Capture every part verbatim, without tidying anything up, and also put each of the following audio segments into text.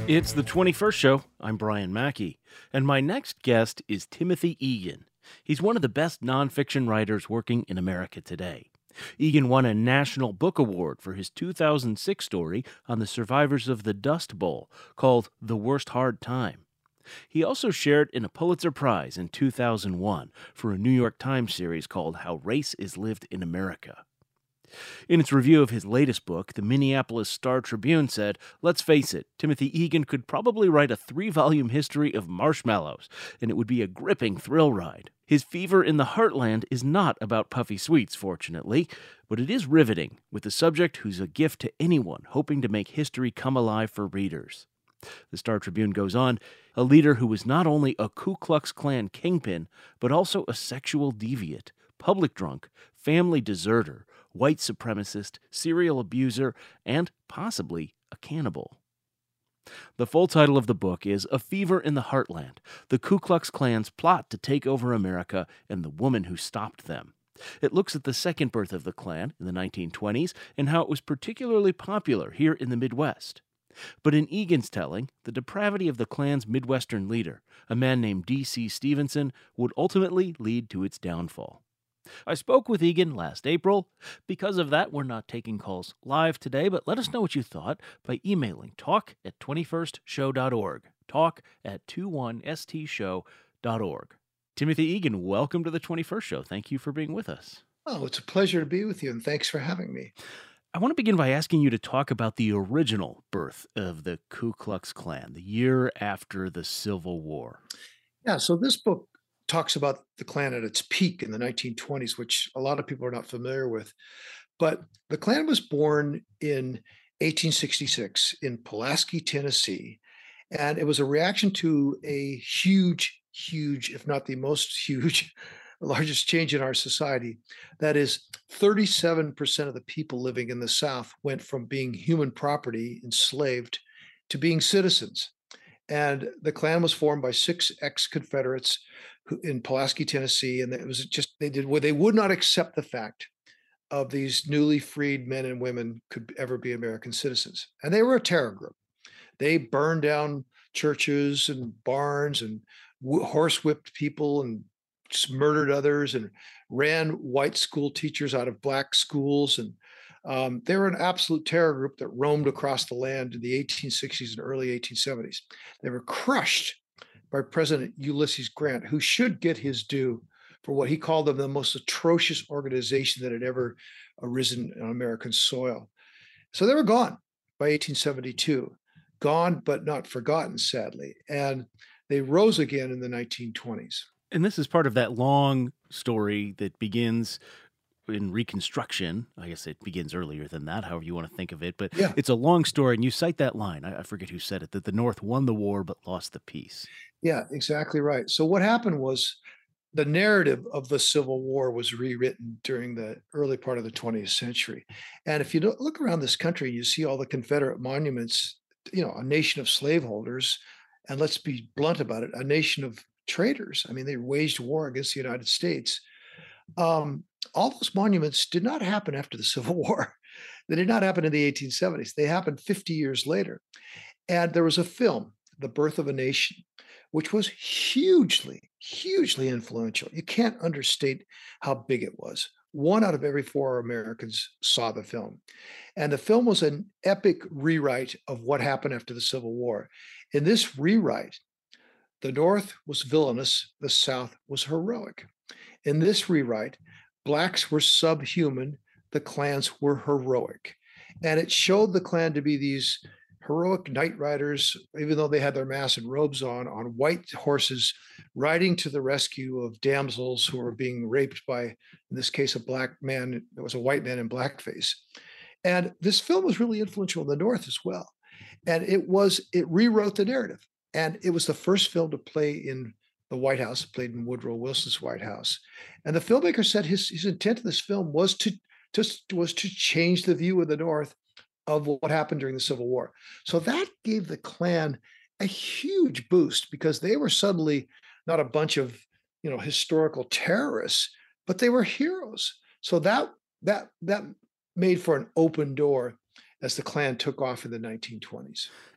It's the twenty-first show. I'm Brian Mackey, and my next guest is Timothy Egan. He's one of the best nonfiction writers working in America today. Egan won a National Book Award for his two thousand six story on the survivors of the Dust Bowl called The Worst Hard Time. He also shared in a Pulitzer Prize in two thousand one for a New York Times series called How Race is Lived in America. In its review of his latest book, the Minneapolis Star-Tribune said, "Let's face it, Timothy Egan could probably write a three-volume history of marshmallows, and it would be a gripping thrill ride. His Fever in the Heartland is not about puffy sweets, fortunately, but it is riveting, with a subject who's a gift to anyone hoping to make history come alive for readers." The Star-Tribune goes on, "A leader who was not only a Ku Klux Klan kingpin, but also a sexual deviant, public drunk, family deserter, white supremacist, serial abuser, and possibly a cannibal." The full title of the book is A Fever in the Heartland, the Ku Klux Klan's plot to take over America and the woman who stopped them. It looks at the second birth of the Klan in the nineteen twenties and how it was particularly popular here in the Midwest. But in Egan's telling, the depravity of the Klan's Midwestern leader, a man named D C Stevenson, would ultimately lead to its downfall. I spoke with Egan last April. Because of that, we're not taking calls live today, but let us know what you thought by emailing talk at twenty-first show dot org, talk at twenty-one s t show dot org. Timothy Egan, welcome to the twenty-first Show. Thank you for being with us. Oh, it's a pleasure to be with you, and thanks for having me. I want to begin by asking you to talk about the original birth of the Ku Klux Klan, the year after the Civil War. Yeah, so this book talks about the Klan at its peak in the nineteen twenties, which a lot of people are not familiar with. But the Klan was born in eighteen sixty-six in Pulaski, Tennessee, and it was a reaction to a huge, huge, if not the most huge, largest change in our society. That is, thirty-seven percent of the people living in the South went from being human property, enslaved, to being citizens. And the Klan was formed by six ex-Confederates who, in Pulaski, Tennessee, and it was just they did they would not accept the fact of these newly freed men and women could ever be American citizens, and they were a terror group. They burned down churches and barns and w- horsewhipped people and s- murdered others and ran white school teachers out of black schools. And um, they were an absolute terror group that roamed across the land in the eighteen sixties and early eighteen seventies. They were crushed by President Ulysses Grant, who should get his due for what he called them the most atrocious organization that had ever arisen on American soil. So they were gone by eighteen seventy-two, gone but not forgotten, sadly. And they rose again in the nineteen twenties. And this is part of that long story that begins in Reconstruction. I guess it begins earlier than that, however you want to think of it. But Yeah, it's a long story, and you cite that line. I, I forget who said it, that the North won the war but lost the peace. yeah, exactly right. So what happened was the narrative of the Civil War was rewritten during the early part of the twentieth century. And if you don't look around this country, you see all the Confederate monuments, you know, a nation of slaveholders, and let's be blunt about it, a nation of traitors. I mean, they waged war against the United States. Um, all those monuments did not happen after the Civil War. They did not happen in the eighteen seventies. They happened fifty years later. And there was a film, The Birth of a Nation, which was hugely, hugely influential. You can't understate how big it was. One out of every four Americans saw the film. And the film was an epic rewrite of what happened after the Civil War. In this rewrite, the North was villainous, the South was heroic. In this rewrite, blacks were subhuman, the clans were heroic. And it showed the Klan to be these heroic knight riders, even though they had their masks and robes on, on white horses, riding to the rescue of damsels who were being raped by, in this case, a black man. It was a white man in blackface. And this film was really influential in the North as well. And it was, it rewrote the narrative. And it was the first film to play in the White House, played in Woodrow Wilson's White House. And the filmmaker said his, his intent of this film was to just was to change the view of the North of what happened during the Civil War. So that gave the Klan a huge boost because they were suddenly not a bunch of, you know, historical terrorists, but they were heroes. So that that that made for an open door as the Klan took off in the nineteen twenties.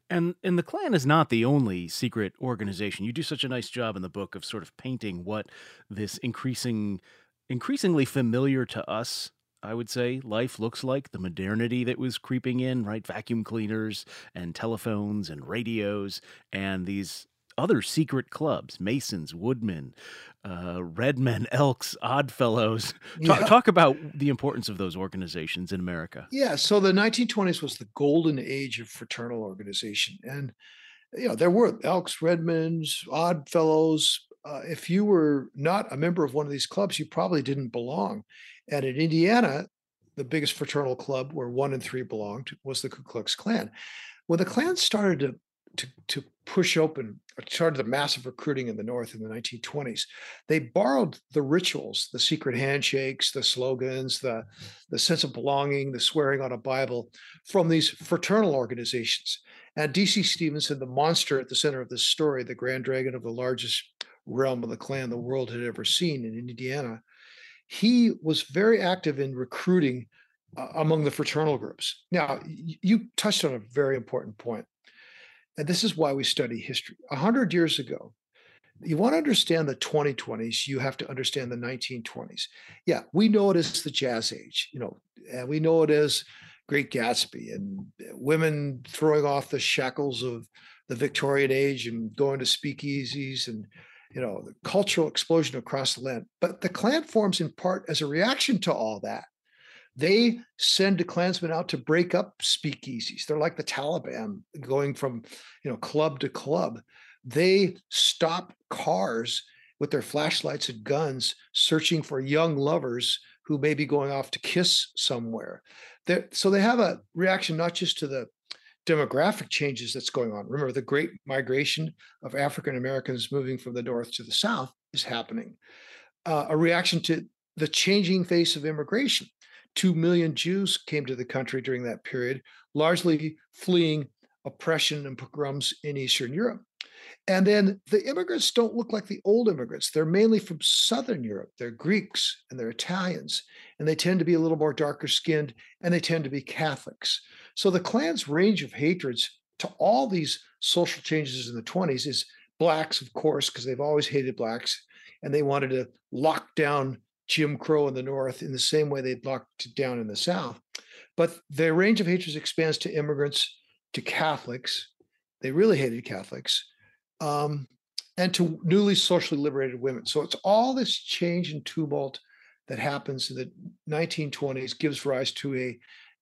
And and the Klan is not the only secret organization. You do such a nice job in the book of sort of painting what this increasing increasingly familiar to us, I would say, life looks like, the modernity that was creeping in, right? Vacuum cleaners and telephones and radios and these other secret clubs, Masons, Woodmen, uh, Redmen, Elks, Oddfellows. Talk, Yeah. talk about the importance of those organizations in America. Yeah. So the nineteen twenties was the golden age of fraternal organization. And, you know, there were Elks, Redmonds, Odd Fellows. Uh, if you were not a member of one of these clubs, you probably didn't belong. And in Indiana, the biggest fraternal club where one in three belonged was the Ku Klux Klan. When the Klan started to to, to push open, or started the massive recruiting in the North in the nineteen twenties, they borrowed the rituals, the secret handshakes, the slogans, the, the sense of belonging, the swearing on a Bible from these fraternal organizations. And D C. Stevenson, the monster at the center of this story, the grand dragon of the largest realm of the Klan the world had ever seen in Indiana, he was very active in recruiting uh, among the fraternal groups. Now, y- you touched on a very important point, and this is why we study history. A hundred years ago, you want to understand the twenty twenties, you have to understand the nineteen twenties. Yeah, we know it as the Jazz Age, you know, and we know it as Great Gatsby and women throwing off the shackles of the Victorian age and going to speakeasies and, you know, the cultural explosion across the land. But the Klan forms in part as a reaction to all that. They send the Klansmen out to break up speakeasies. They're like the Taliban going from, you know, club to club. They stop cars with their flashlights and guns, searching for young lovers who may be going off to kiss somewhere. They're, so they have a reaction not just to the demographic changes that's going on. Remember, the great migration of African Americans moving from the North to the South is happening. Uh, a reaction to the changing face of immigration. Two million Jews came to the country during that period, largely fleeing oppression and pogroms in Eastern Europe. And then the immigrants don't look like the old immigrants. They're mainly from Southern Europe. They're Greeks and they're Italians, and they tend to be a little more darker skinned and they tend to be Catholics. So the Klan's range of hatreds to all these social changes in the twenties is blacks, of course, because they've always hated blacks and they wanted to lock down Jim Crow in the North in the same way they'd locked it down in the South. But their range of hatreds expands to immigrants, to Catholics. They really hated Catholics, um, and to newly socially liberated women. So it's all this change and tumult that happens in the nineteen twenties gives rise to a,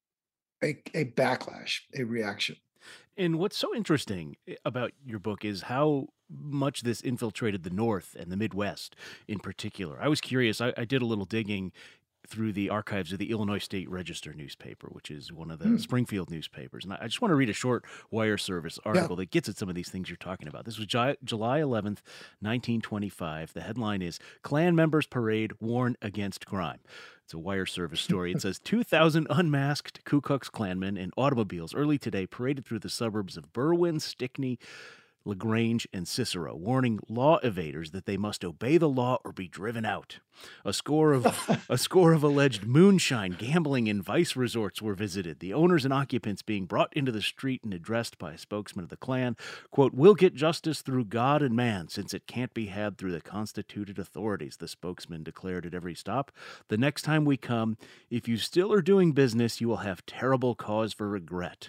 a, a backlash, a reaction. And what's so interesting i- about your book is how much this infiltrated the North and the Midwest in particular. I was curious. I, I did a little digging through the archives of the Illinois State Register newspaper, which is one of the Hmm. Springfield newspapers. And I I just want to read a short wire service Yeah. article that gets at some of these things you're talking about. This was Ju- July eleventh, nineteen twenty-five. The headline is Klan Members Parade Warn Against Crime. It's a wire service story. It says two thousand unmasked Ku Klux Klanmen in automobiles early today paraded through the suburbs of Berwyn, Stickney, LaGrange, and Cicero, warning law evaders that they must obey the law or be driven out. A score of a score of alleged moonshine, gambling, and vice resorts were visited. The owners and occupants being brought into the street and addressed by a spokesman of the Klan, quote, "We'll get justice through God and man, since it can't be had through the constituted authorities," the spokesman declared at every stop. "The next time we come, if you still are doing business, you will have terrible cause for regret."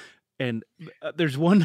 And uh, there's one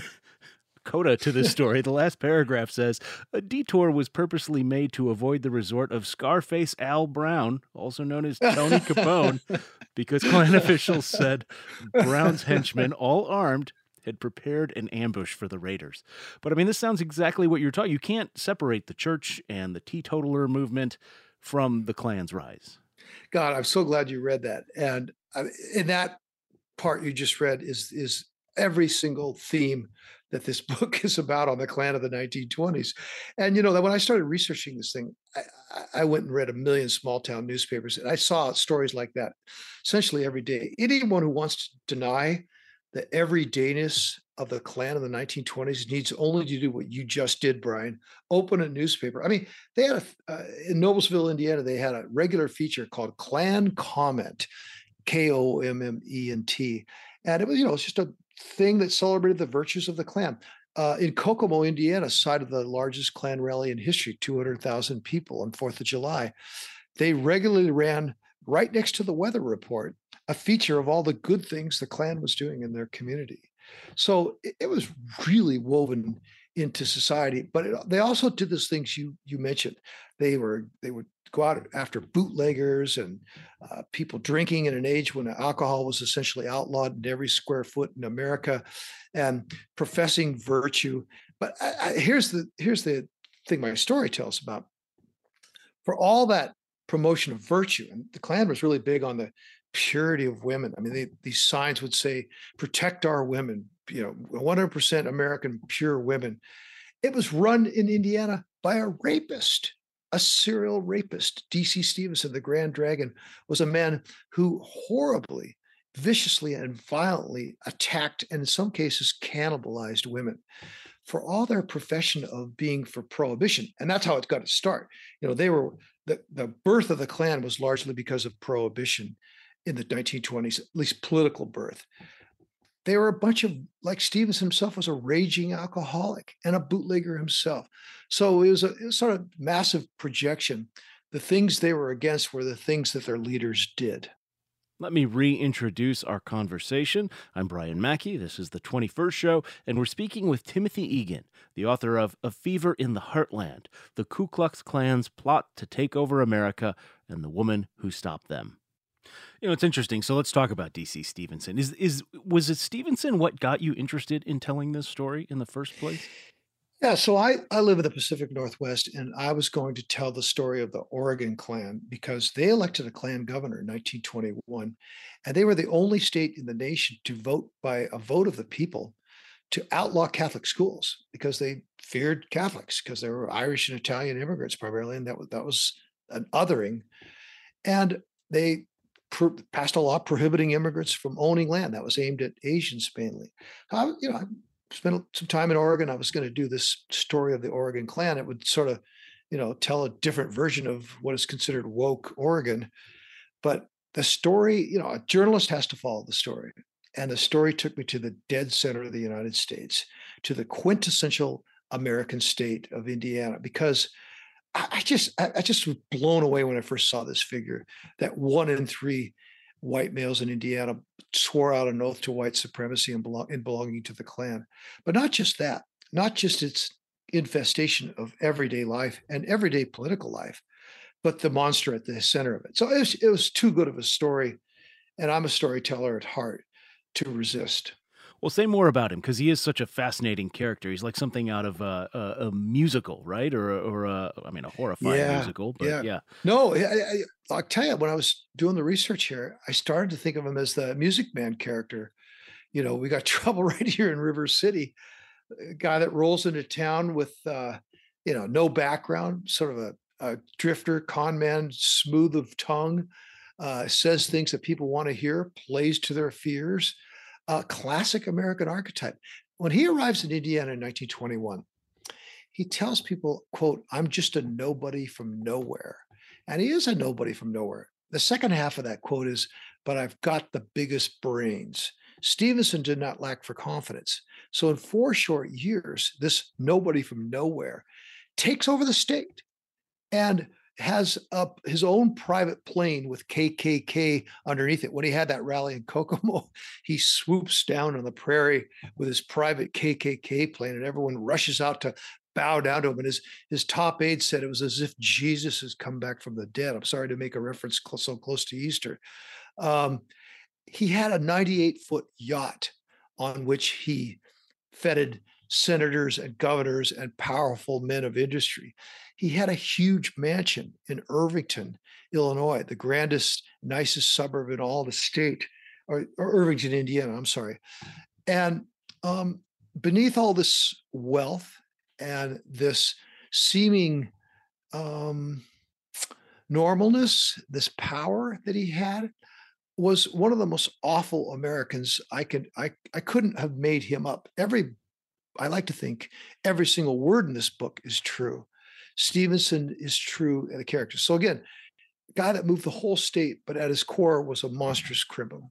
coda to this story. The last paragraph says a detour was purposely made to avoid the resort of Scarface Al Brown, also known as Tony Capone, because Klan officials said Brown's henchmen, all armed, had prepared an ambush for the raiders. But I mean, this sounds exactly what you're talking. You can't separate the church and the teetotaler movement from the Klan's rise. God, I'm so glad you read that. And uh, in that part you just read is is every single theme that this book is about on the Klan of the nineteen twenties. And you know that when I started researching this thing, I, I I went and read a million small town newspapers, and I saw stories like that essentially every day. Anyone who wants to deny the everydayness of the Klan of the nineteen twenties needs only to do what you just did, Brian. Open a newspaper. I mean, they had a uh, in Noblesville, Indiana, they had a regular feature called Klan Comment, K O M M E N T. And it was, you know, it's just a thing that celebrated the virtues of the Klan. Uh, in Kokomo, Indiana, site of the largest Klan rally in history, two hundred thousand people on fourth of July, they regularly ran right next to the weather report a feature of all the good things the Klan was doing in their community. So it, it was really woven into society. But it, they also did those things you you mentioned. They were they would go out after bootleggers and uh, people drinking in an age when alcohol was essentially outlawed in every square foot in America, and professing virtue. But I, I, here's the here's the thing my story tells about. For all that promotion of virtue, and the Klan was really big on the purity of women. I mean, they, these signs would say, "Protect our women," you know, one hundred percent American pure women. It was run in Indiana by a rapist, a serial rapist. D C Stevenson, the Grand Dragon, was a man who horribly, viciously, and violently attacked, and in some cases cannibalized women for all their profession of being for prohibition. And that's how it got its start. You know, they were the, the birth of the Klan was largely because of prohibition in the nineteen twenties, at least political birth. They were a bunch of, like Stevenson himself was a raging alcoholic and a bootlegger himself. So it was a, it was sort of massive projection. The things they were against were the things that their leaders did. Let me reintroduce our conversation. I'm Brian Mackey. This is the twenty-first show, and we're speaking with Timothy Egan, the author of A Fever in the Heartland, The Ku Klux Klan's Plot to Take Over America and the Woman Who Stopped Them. You know, it's interesting. So let's talk about D C Stevenson. Is is was it Stevenson what got you interested in telling this story in the first place? Yeah, so I, I live in the Pacific Northwest, and I was going to tell the story of the Oregon Klan because they elected a Klan governor in nineteen twenty-one, and they were the only state in the nation to vote by a vote of the people to outlaw Catholic schools because they feared Catholics because they were Irish and Italian immigrants primarily, and that was, that was an othering. And they pro- passed a law prohibiting immigrants from owning land that was aimed at Asians mainly. I, you know, I spent some time in Oregon. I was going to do this story of the Oregon Klan. It would sort of, you know, tell a different version of what is considered woke Oregon. But the story, you know, a journalist has to follow the story. And the story took me to the dead center of the United States, to the quintessential American state of Indiana, because I I just, I I just was blown away when I first saw this figure that one in three white males in Indiana swore out an oath to white supremacy and belong, in belonging to the Klan. But not just that, not just its infestation of everyday life and everyday political life, but the monster at the center of it. So it was, it was too good of a story, and I'm a storyteller at heart, to resist. Well, say more about him because he is such a fascinating character. He's like something out of a, a, a musical, right? Or, a- or a, I mean, a horrifying Yeah, musical, but yeah. yeah. No, I, I, I'll tell you, when I was doing the research here, I started to think of him as the Music Man character. You know, we got trouble right here in River City. A guy that rolls into town with, uh, you know, no background, sort of a, a drifter, con man, smooth of tongue, uh, says things that people want to hear, plays to their fears. Uh, classic American archetype. When he arrives in Indiana in nineteen twenty-one, he tells people, quote, "I'm just a nobody from nowhere." And he is a nobody from nowhere. The second half of that quote is, "But I've got the biggest brains." Stevenson did not lack for confidence. So in four short years, this nobody from nowhere takes over the state and has up his own private plane with K K K underneath it. When he had that rally in Kokomo, he swoops down on the prairie with his private K K K plane, and everyone rushes out to bow down to him. And his his top aide said it was as if Jesus has come back from the dead. I'm sorry to make a reference cl- so close to Easter. Um, he had a ninety-eight foot yacht on which he feted senators and governors and powerful men of industry. He had a huge mansion in Irvington, Illinois, the grandest, nicest suburb in all the state, or, or Irvington, Indiana, I'm sorry. And um, beneath all this wealth and this seeming um, normalness, this power that he had, was one of the most awful Americans I could I I couldn't have made him up. Every I like to think every single word in this book is true. Stevenson is true in the character. So again, guy that moved the whole state, but at his core was a monstrous criminal.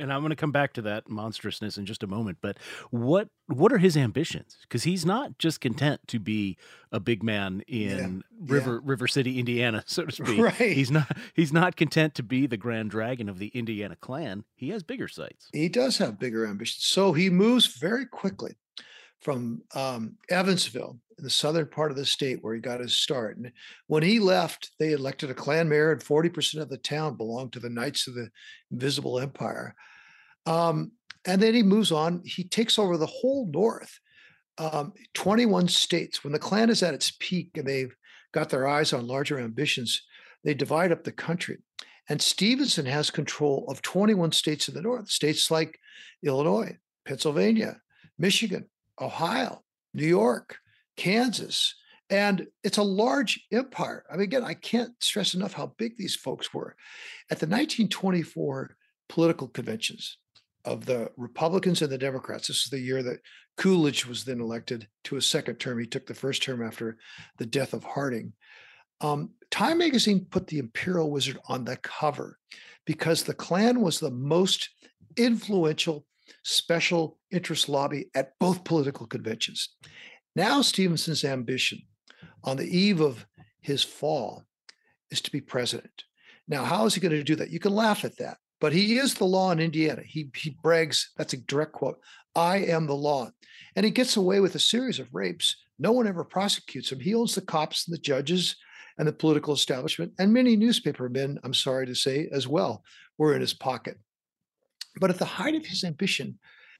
And I'm going to come back to that monstrousness in just a moment. But what what are his ambitions? Because he's not just content to be a big man Yeah. in Yeah. River River City, Indiana, so to speak. Right. He's not he's not content to be the Grand Dragon of the Indiana clan. He has bigger sights. He does have bigger ambitions. So he moves very quickly from um, Evansville in the southern part of the state where he got his start. And when he left, they elected a Klan mayor, and forty percent of the town belonged to the Knights of the Invisible Empire. Um, and then he moves on. He takes over the whole North, um, twenty-one states. When the Klan is at its peak and they've got their eyes on larger ambitions, they divide up the country. And Stevenson has control of twenty-one states in the North, states like Illinois, Pennsylvania, Michigan, Ohio, New York, Kansas. And it's a large empire. I mean, again, I can't stress enough how big these folks were. At the nineteen twenty-four political conventions of the Republicans and the Democrats, this is the year that Coolidge was then elected to a second term. He took the first term after the death of Harding. Um, Time magazine put the Imperial Wizard on the cover because the Klan was the most influential special interest lobby at both political conventions. Now Stevenson's ambition on the eve of his fall is to be president. Now, how is he going to do that? You can laugh at that, but he is the law in Indiana. He, he brags, that's a direct quote, "I am the law." And he gets away with a series of rapes. No one ever prosecutes him. He owns the cops and the judges and the political establishment, and many newspaper men, I'm sorry to say, as well, were in his pocket. But at the height of his ambition,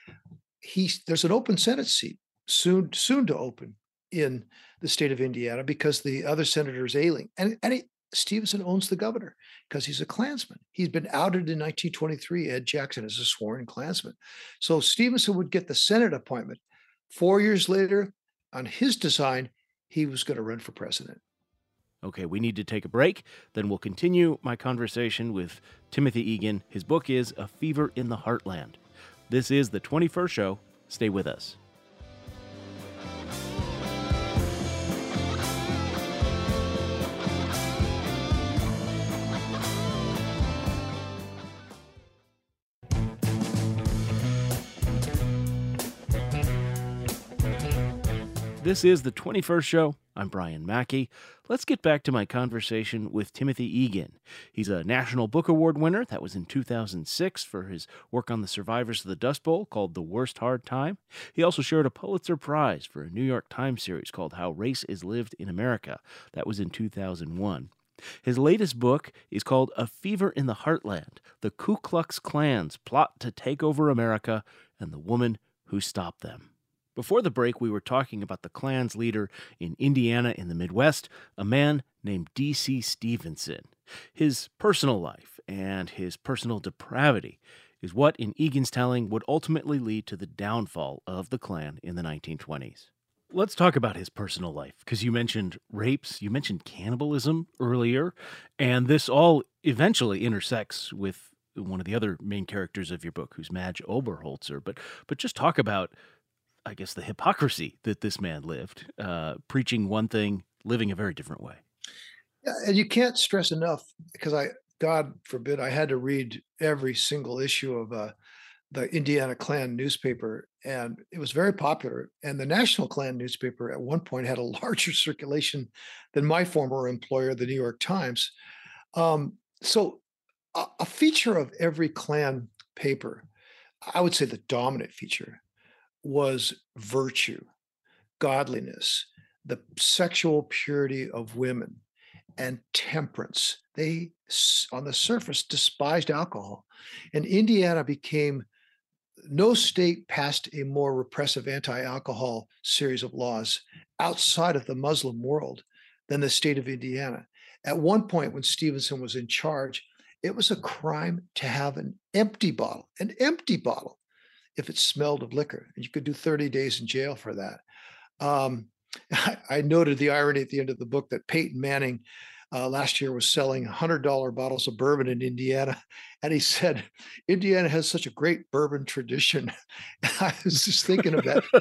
he's, there's an open Senate seat soon, soon to open in the state of Indiana because the other senator is ailing. And, and he, Stevenson owns the governor because he's a Klansman. He's been outed in nineteen twenty-three, Ed Jackson, as a sworn Klansman. So Stevenson would get the Senate appointment. Four years later, on his design, he was going to run for president. Okay, we need to take a break. Then we'll continue my conversation with Timothy Egan. His book is A Fever in the Heartland. This is the twenty-first Show. Stay with us. This is the twenty-first Show. I'm Brian Mackey. Let's get back to my conversation with Timothy Egan. He's a National Book Award winner. That was in two thousand six for his work on the survivors of the Dust Bowl called The Worst Hard Time. He also shared a Pulitzer Prize for a New York Times series called How Race is Lived in America. That was in two thousand one. His latest book is called A Fever in the Heartland, The Ku Klux Klan's Plot to Take Over America and the Woman Who Stopped Them. Before the break, we were talking about the Klan's leader in Indiana in the Midwest, a man named D C Stevenson. His personal life and his personal depravity is what, in Egan's telling, would ultimately lead to the downfall of the Klan in the nineteen twenties. Let's talk about his personal life, because you mentioned rapes, you mentioned cannibalism earlier, and this all eventually intersects with one of the other main characters of your book, who's Madge Oberholzer. But but just talk about, I guess, the hypocrisy that this man lived, uh, preaching one thing, living a very different way. Yeah, and you can't stress enough because I, God forbid, I had to read every single issue of uh, the Indiana Klan newspaper, and it was very popular. And the National Klan newspaper at one point had a larger circulation than my former employer, the New York Times. Um, so a, a feature of every Klan paper, I would say the dominant feature, was virtue, godliness, the sexual purity of women, and temperance. They, on the surface, despised alcohol. And Indiana became, no state passed a more repressive anti-alcohol series of laws outside of the Muslim world than the state of Indiana. At one point, when Stevenson was in charge, it was a crime to have an empty bottle, an empty bottle, if it smelled of liquor. And you could do thirty days in jail for that. Um, I, I noted the irony at the end of the book that Peyton Manning uh, last year was selling one hundred dollar bottles of bourbon in Indiana. And he said, Indiana has such a great bourbon tradition. I was just thinking of that,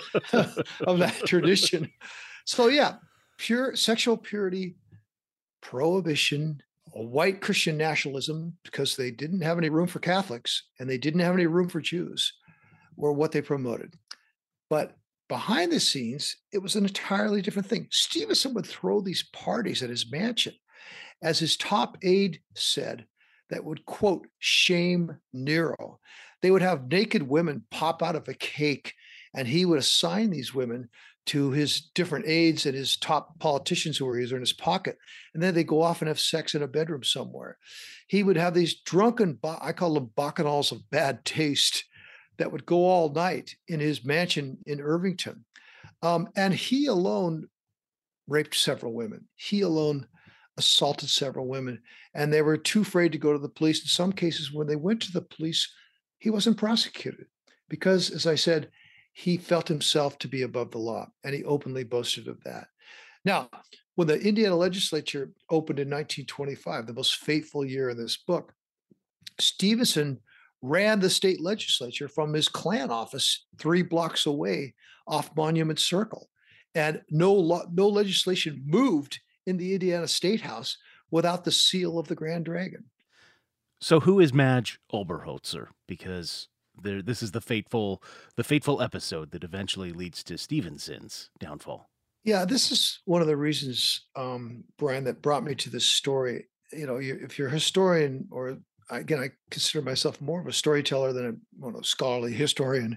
of that tradition. So yeah, pure sexual purity, prohibition, a white Christian nationalism, because they didn't have any room for Catholics and they didn't have any room for Jews, were what they promoted. But behind the scenes, it was an entirely different thing. Stevenson would throw these parties at his mansion, as his top aide said, that would, quote, shame Nero. They would have naked women pop out of a cake, and he would assign these women to his different aides and his top politicians who were either in his pocket. And then they go off and have sex in a bedroom somewhere. He would have these drunken, I call them bacchanals of bad taste, that would go all night in his mansion in Irvington. Um, and he alone raped several women. He alone assaulted several women, and they were too afraid to go to the police. In some cases, when they went to the police, he wasn't prosecuted because, as I said, he felt himself to be above the law, and he openly boasted of that. Now, when the Indiana legislature opened in nineteen twenty-five, the most fateful year in this book, Stevenson ran the state legislature from his Klan office three blocks away off Monument Circle. And no law, no legislation moved in the Indiana State House without the seal of the Grand Dragon. So who is Madge Oberholzer? Because there, this is the fateful, the fateful episode that eventually leads to Stevenson's downfall. Yeah, this is one of the reasons, um, Brian, that brought me to this story. You know, you, if you're a historian, or again, I consider myself more of a storyteller than a well, a scholarly historian,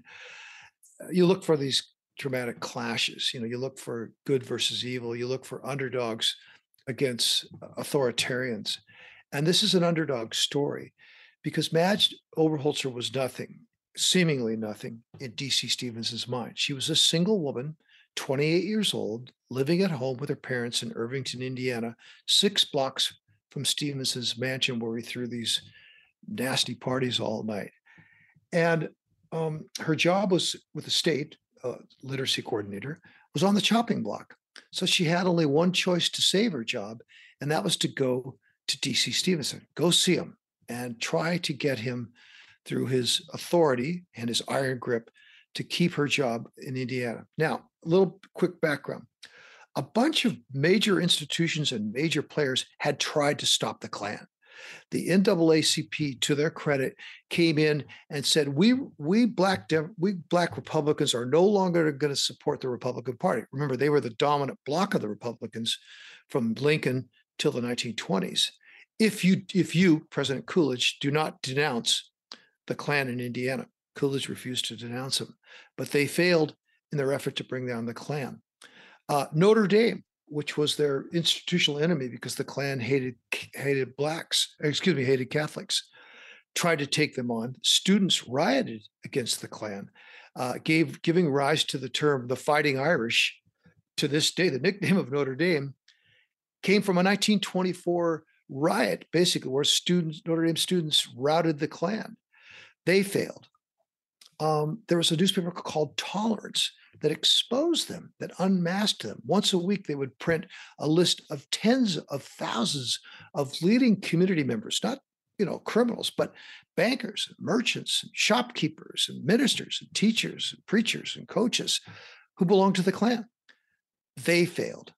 you look for these dramatic clashes. You know, you look for good versus evil. You look for underdogs against authoritarians. And this is an underdog story because Madge Oberholzer was nothing, seemingly nothing, in D C Stevenson's mind. She was a single woman, twenty-eight years old, living at home with her parents in Irvington, Indiana, six blocks from Stevenson's mansion where he threw these nasty parties all night. And um, her job was with the state, uh, literacy coordinator, was on the chopping block. So she had only one choice to save her job, and that was to go to D C Stevenson, go see him and try to get him through his authority and his iron grip to keep her job in Indiana. Now, a little quick background. A bunch of major institutions and major players had tried to stop the Klan. The N double A C P, to their credit, came in and said, we we black we black Republicans are no longer going to support the Republican Party. Remember, they were the dominant bloc of the Republicans from Lincoln till the nineteen twenties. If you, if you, President Coolidge, do not denounce the Klan in Indiana, Coolidge refused to denounce them, but they failed in their effort to bring down the Klan. Uh, Notre Dame, which was their institutional enemy because the Klan hated hated blacks, excuse me, hated Catholics, tried to take them on. Students rioted against the Klan, uh, gave giving rise to the term the Fighting Irish. To this day, the nickname of Notre Dame came from a nineteen twenty-four riot, basically, where students, Notre Dame students routed the Klan. They failed. Um, there was a newspaper called Tolerance that exposed them, that unmasked them. Once a week, they would print a list of tens of thousands of leading community members, not you know criminals, but bankers, and merchants, and shopkeepers, and ministers, and teachers, and preachers, and coaches who belonged to the Klan. They failed.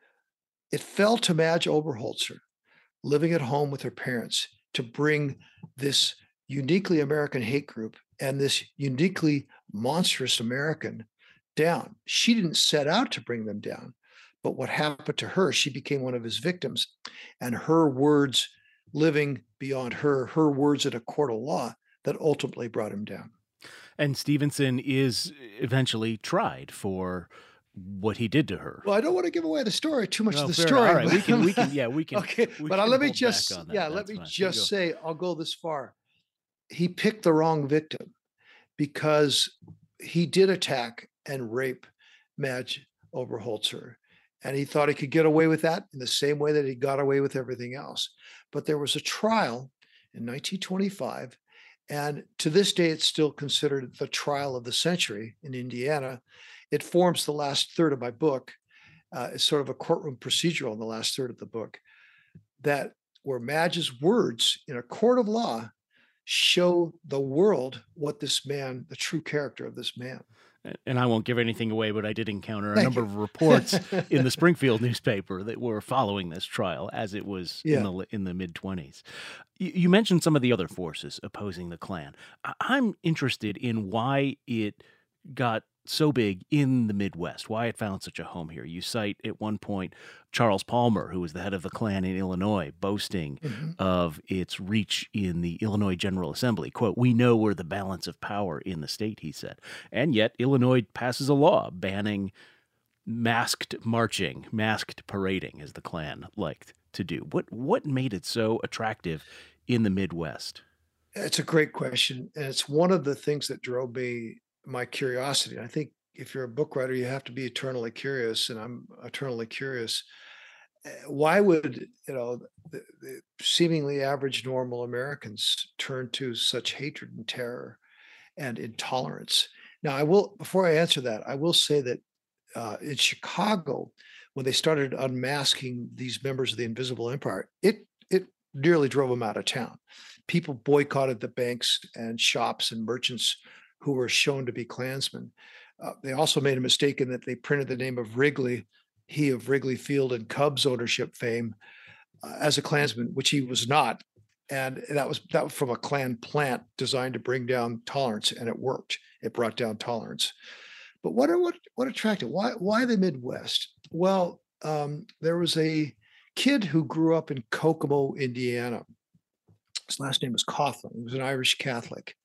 It fell to Madge Oberholzer, living at home with her parents, to bring this uniquely American hate group and this uniquely monstrous American down. She didn't set out to bring them down, but what happened to her, she became one of his victims, and her words living beyond her, her words at a court of law that ultimately brought him down. And Stevenson is eventually tried for what he did to her. Well, I don't want to give away the story, too much No, of the fair story. enough. All right, we can, we can, yeah, we can. Okay, we but can let me hold just, back on that. yeah, That's let me fine. just say, I'll go this far. He picked the wrong victim because he did attack and rape Madge Oberholzer, and he thought he could get away with that in the same way that he got away with everything else. But there was a trial in nineteen twenty-five, and to this day, it's still considered the trial of the century in Indiana. It forms the last third of my book. Uh, it's sort of a courtroom procedural in the last third of the book, that where Madge's words in a court of law show the world what this man, the true character of this man. And I won't give anything away, but I did encounter a number of reports in the Springfield newspaper that were following this trial as it was in Yeah. the in the mid twenties. You, you mentioned some of the other forces opposing the Klan. I- I'm interested in why it got so big in the Midwest, why it found such a home here. You cite at one point Charles Palmer, who was the head of the Klan in Illinois, boasting Mhm. of its reach in the Illinois General Assembly. Quote, "We know we're the balance of power in the state," he said. And yet Illinois passes a law banning masked marching, masked parading, as the Klan liked to do. What what made it so attractive in the Midwest? It's a great question, and it's one of the things that drove me my curiosity. I think if you're a book writer, you have to be eternally curious, and I'm eternally curious. Uh, Why would you know the, the seemingly average, normal Americans turn to such hatred and terror and intolerance? Now, I will before I answer that, I will say that uh, in Chicago, when they started unmasking these members of the Invisible Empire, it it nearly drove them out of town. People boycotted the banks and shops and merchants who were shown to be Klansmen. Uh, they also made a mistake in that they printed the name of Wrigley, he of Wrigley Field and Cubs ownership fame, uh, as a Klansman, which he was not. And that was that was from a Klan plant designed to bring down tolerance, and it worked. It brought down tolerance. But what are what what attracted? Why why the Midwest? Well, um, there was a kid who grew up in Kokomo, Indiana. His last name was Coughlin. He was an Irish Catholic,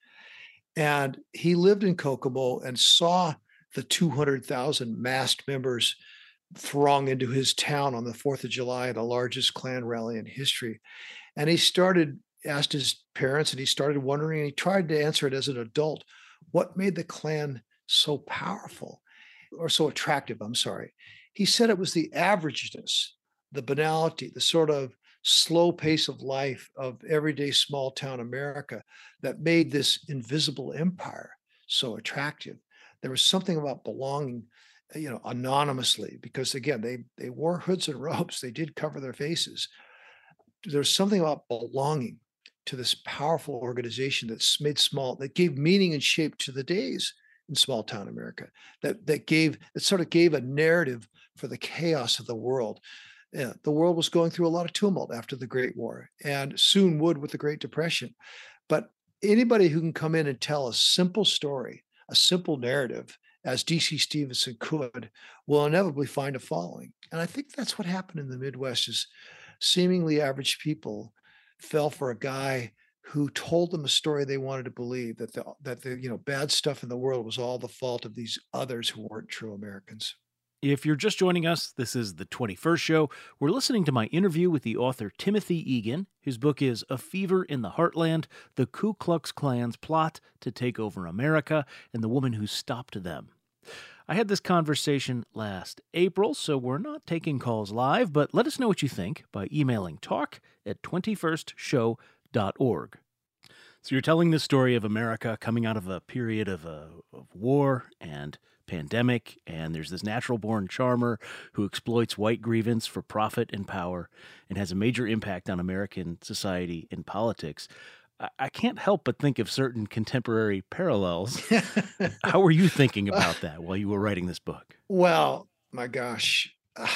and he lived in Kokomo and saw the two hundred thousand masked members throng into his town on the fourth of July, the largest Klan rally in history. And he started asked his parents, and he started wondering, and he tried to answer it as an adult. What made the Klan so powerful or so attractive? I'm sorry. He said it was the averageness, the banality, the sort of slow pace of life of everyday small town America that made this invisible empire so attractive. There was something about belonging, uh, you know, anonymously, because again, they they wore hoods and robes, they did cover their faces. There's something about belonging to this powerful organization that's made small, that gave meaning and shape to the days in small town America, that that gave that sort of gave a narrative for the chaos of the world. Yeah, the world was going through a lot of tumult after the Great War, and soon would with the Great Depression. But anybody who can come in and tell a simple story, a simple narrative, as D C. Stevenson could, will inevitably find a following. And I think that's what happened in the Midwest is seemingly average people fell for a guy who told them a story they wanted to believe, that the that the you know bad stuff in the world was all the fault of these others who weren't true Americans. If you're just joining us, this is the twenty-first show. We're listening to my interview with the author Timothy Egan. His book is A Fever in the Heartland, The Ku Klux Klan's Plot to Take Over America and the Woman Who Stopped Them. I had this conversation last April, so we're not taking calls live, but let us know what you think by emailing talk at twenty first show dot org. So you're telling the story of America coming out of a period of, uh, of war and pandemic, and there's this natural-born charmer who exploits white grievance for profit and power and has a major impact on American society and politics. I, I can't help but think of certain contemporary parallels. How were you thinking about that while you were writing this book? Well, my gosh.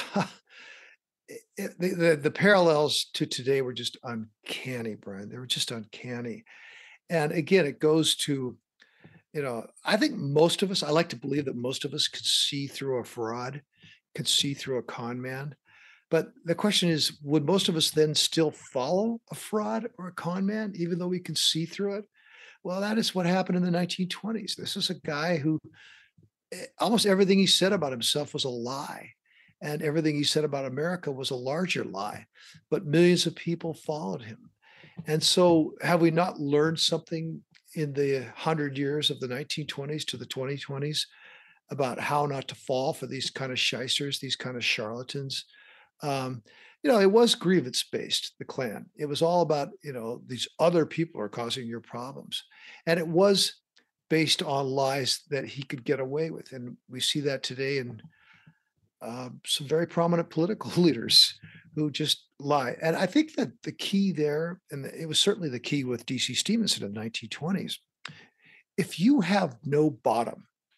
It- the, the the parallels to today were just uncanny, Brian. They were just uncanny. And again, it goes to, you know, I think most of us, I like to believe that most of us could see through a fraud, could see through a con man. But the question is, would most of us then still follow a fraud or a con man, even though we can see through it? Well, that is what happened in the nineteen twenties. This is a guy who eh, almost everything he said about himself was a lie. And everything he said about America was a larger lie. But millions of people followed him. And so, have we not learned something in the hundred years of the nineteen twenties to the twenty twenties about how not to fall for these kind of shysters, these kind of charlatans? Um, you know, it was grievance based, the Klan. It was all about, you know, these other people are causing your problems. And it was based on lies that he could get away with. And we see that today in uh, some very prominent political leaders who just lie. And I think that the key there, and it was certainly the key with D C. Stevenson in the nineteen twenties, if you have no bottom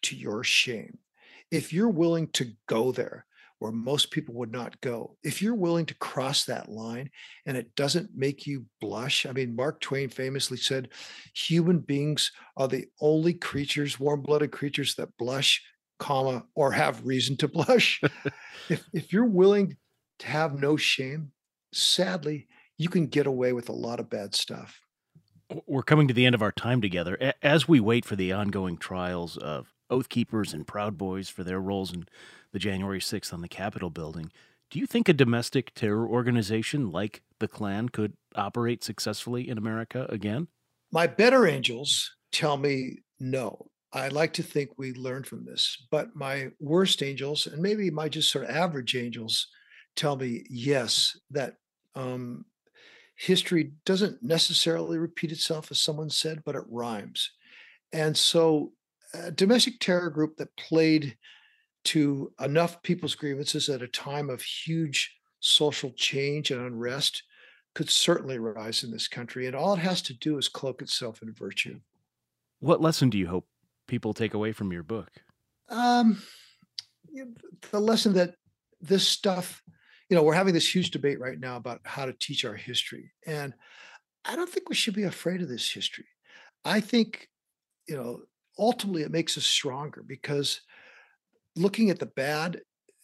to your shame, if you're willing to go there where most people would not go, if you're willing to cross that line and it doesn't make you blush. I mean, Mark Twain famously said, human beings are the only creatures, warm-blooded creatures that blush, comma, or have reason to blush. If if you're willing to have no shame, sadly, you can get away with a lot of bad stuff. We're coming to the end of our time together. A- As we wait for the ongoing trials of Oath Keepers and Proud Boys for their roles in the January sixth on the Capitol building, do you think a domestic terror organization like the Klan could operate successfully in America again? My better angels tell me no. I like to think we learned from this, but my worst angels, and maybe my just sort of average angels, tell me yes, that um, history doesn't necessarily repeat itself, as someone said, but it rhymes. And so, a domestic terror group that played to enough people's grievances at a time of huge social change and unrest could certainly rise in this country. And all it has to do is cloak itself in virtue. What lesson do you hope people take away from your book? Um, you know, the lesson that this stuff, you know, we're having this huge debate right now about how to teach our history. And I don't think we should be afraid of this history. I think, you know, ultimately it makes us stronger because looking at the bad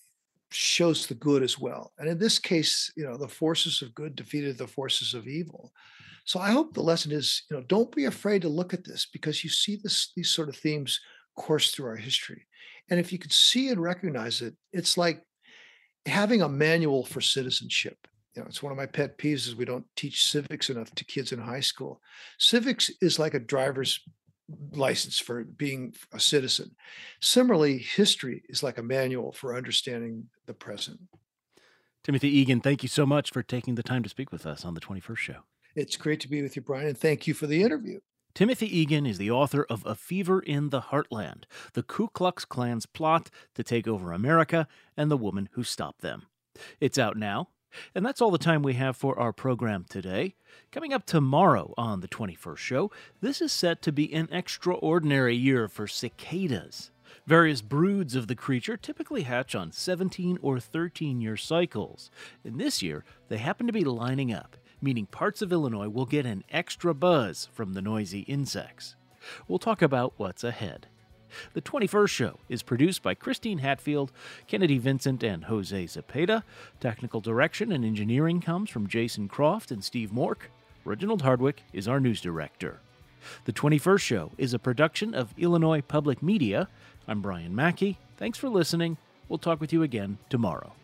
shows the good as well. And in this case, you know, the forces of good defeated the forces of evil. So I hope the lesson is, you know, don't be afraid to look at this because you see this these sort of themes course through our history. And if you could see and recognize it, it's like having a manual for citizenship. You know, it's one of my pet peeves is we don't teach civics enough to kids in high school. Civics is like a driver's license for being a citizen. Similarly, history is like a manual for understanding the present. Timothy Egan, thank you so much for taking the time to speak with us on the twenty-first Show. It's great to be with you, Brian, and thank you for the interview. Timothy Egan is the author of A Fever in the Heartland, the Ku Klux Klan's plot to take over America and the woman who stopped them. It's out now, and that's all the time we have for our program today. Coming up tomorrow on the twenty-first Show, this is set to be an extraordinary year for cicadas. Various broods of the creature typically hatch on seventeen or thirteen-year cycles, and this year they happen to be lining up, meaning parts of Illinois will get an extra buzz from the noisy insects. We'll talk about what's ahead. The twenty-first Show is produced by Christine Hatfield, Kennedy Vincent, and Jose Zepeda. Technical direction and engineering comes from Jason Croft and Steve Mork. Reginald Hardwick is our news director. The twenty-first Show is a production of Illinois Public Media. I'm Brian Mackey. Thanks for listening. We'll talk with you again tomorrow.